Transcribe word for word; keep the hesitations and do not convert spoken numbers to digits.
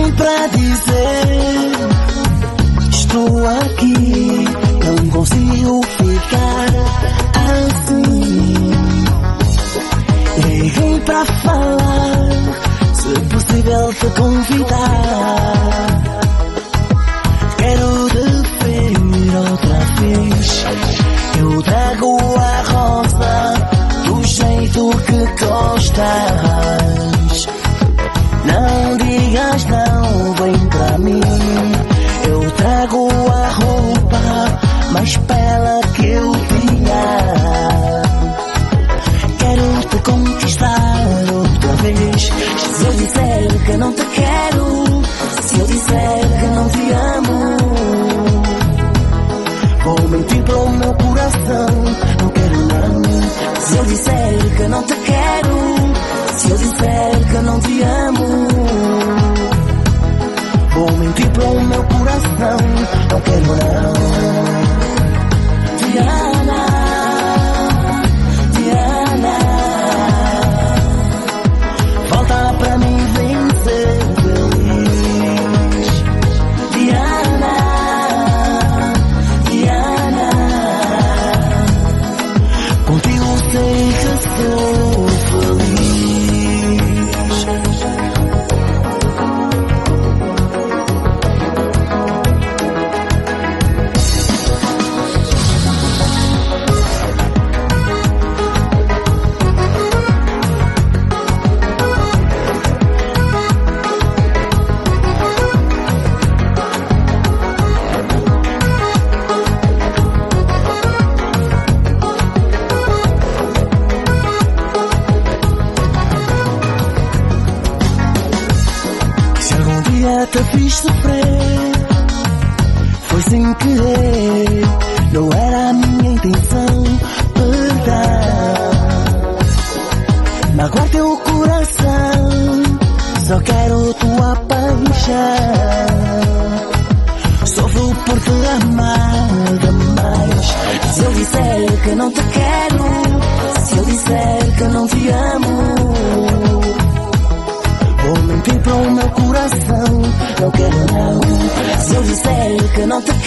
tudo pra dizer. Estou aqui, não consigo ficar assim. Liguei pra falar, se possível te convidar. Quero te ver outra vez. Eu trago a rosa do jeito que gostas. Não digas não, vem pra mim. Eu trago a roupa mais bela que eu tinha. Quero te conquistar outra vez. Se eu disser que não te quero, se eu disser que não te amo, vou mentir para o meu coração. Não quero não. Se eu disser que não te quero, se eu disser que não te amo, vou mentir para o meu coração. Não quero não. Diana, Diana, volta para mim, vem ser feliz. Diana, Diana, contigo sei que sou feliz. Te fiz sofrer, foi sem querer, não era a minha intenção, perdão. Magoar teu coração, só quero tua paixão. Sofro por te amar demais. Se eu disser que não te quero, se eu disser que não te amo, vou mentir para o meu coração. Não quero não. Se eu disser que não te